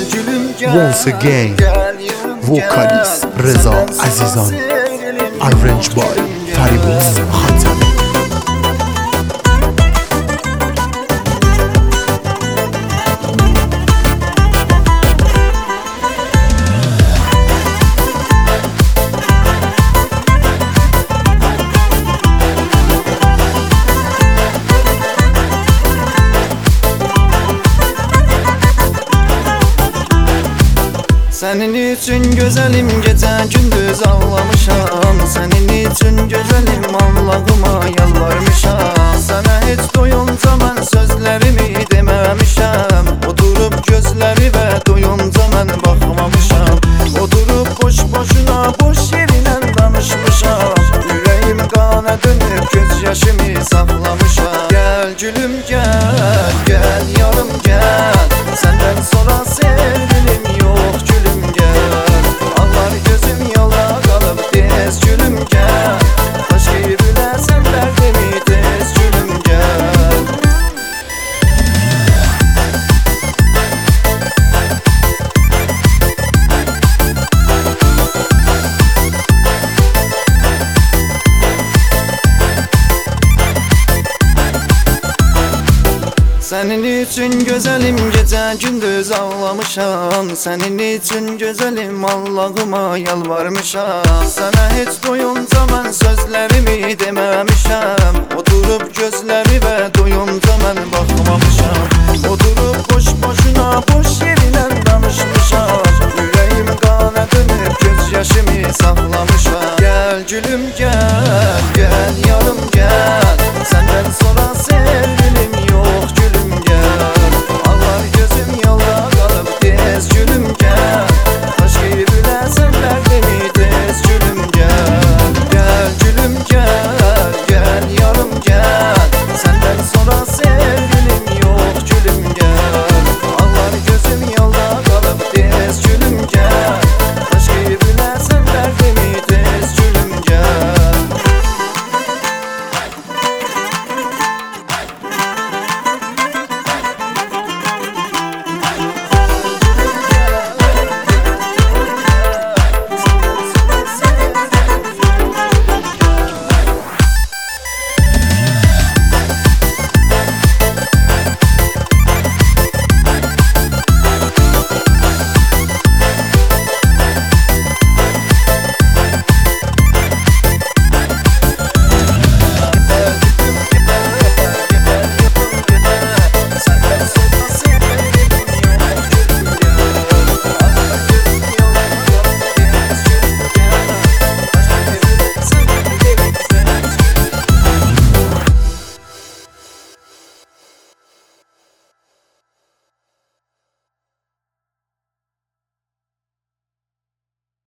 Once again, vocalist Reza Azizan, arranged by Faribuz Hatami. Senin için güzelim gece gündüz ağlamışam. Senin için güzelim Allah'ıma yalvarmışam. Sana hiç doyunca ben sözlerimi dememişem. Oturup gözleri ve doyunca ben bakmamışam. Oturup boş boşuna boş yerine danışmışam. Yüreğim kana dönüp gözyaşımı saklamışam. Gel gülüm gel, gel yarım gel. Senden sonra sevgilim yok gülüm gel. Ağlar gözüm yola kalıp tez gülüm gel. Taş gibi bilersen derdimi tez gülüm gel. Senin için güzelim gece gündüz ağlamışam. Senin için güzelim Allah'ıma yalvarmışam. Sana hiç doyunca ben sözlerimi dememişem. Oturup gözleri ve doyunca ben bakmamışam.